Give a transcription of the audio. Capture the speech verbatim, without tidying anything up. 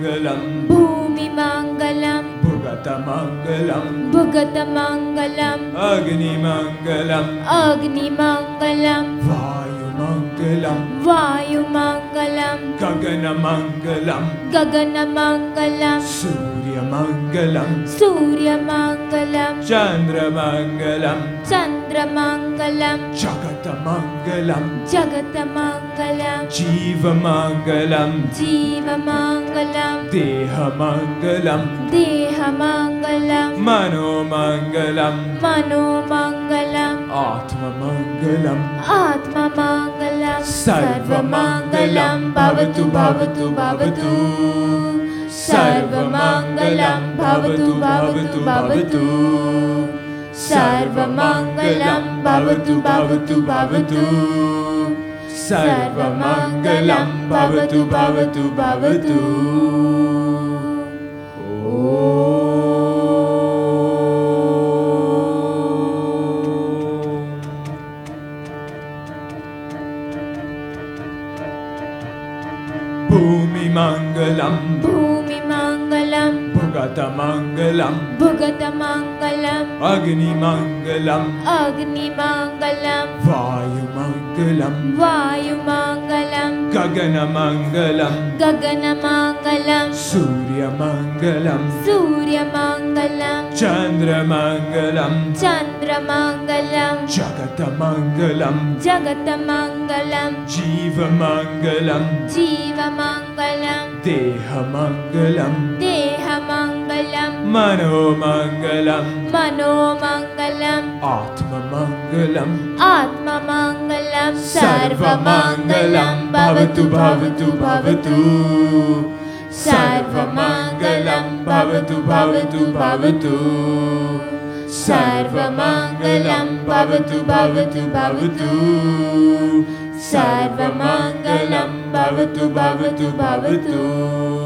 Bhumimangalam Bhumimangalam Bhugatamangalam Bhugatamangalam Agnimangalam Agnimangalam Vayumangalam Vayumangalam Gaganamangalam Gaganamangalam Suryamangalam Suryamangalam Chandramangalam Chandramangalam Jagatamangalam Jagatamangalam Jivamangalam Jivamangalam Dehamangalam Dehamangalam Manomangalam Manomangalam Atmamangalam Atmamangalam Sarvamangalam Bhavatu Bhavatu Bhavatu Sarvamangalam Bhavatu Bhavatu Bhavatu Sarvamangalam Bhavatu Bhavatu Bhavatu Sarvamangalam Bhavatu Bhavatu Bhavatu Bhumimangalam Bhumimangalam Bhugatamangalam Bhugatamangalam Agnimangalam Agnimangalam Vayumangalam Vayumangalam Gaganamangalam Gaganamangalam Suryamangalam Suryamangalam Chandramangalam Chandramangalam Jagatamangalam Jagatamangalam Jivamangalam Jivamangalam Dehamangalam Dehamangalam Manomangalam Manomangalam Atmamangalam Atmamangalam Sarvamangalam Bhavatu Bhavatu Bhavatu Sarvamangalam Bhavatu Bhavatu Bhavatu Sarvamangalam Bhavatu Bhavatu Bhavatu Sarvamangalam Bhavatu Bhavatu Bhavatu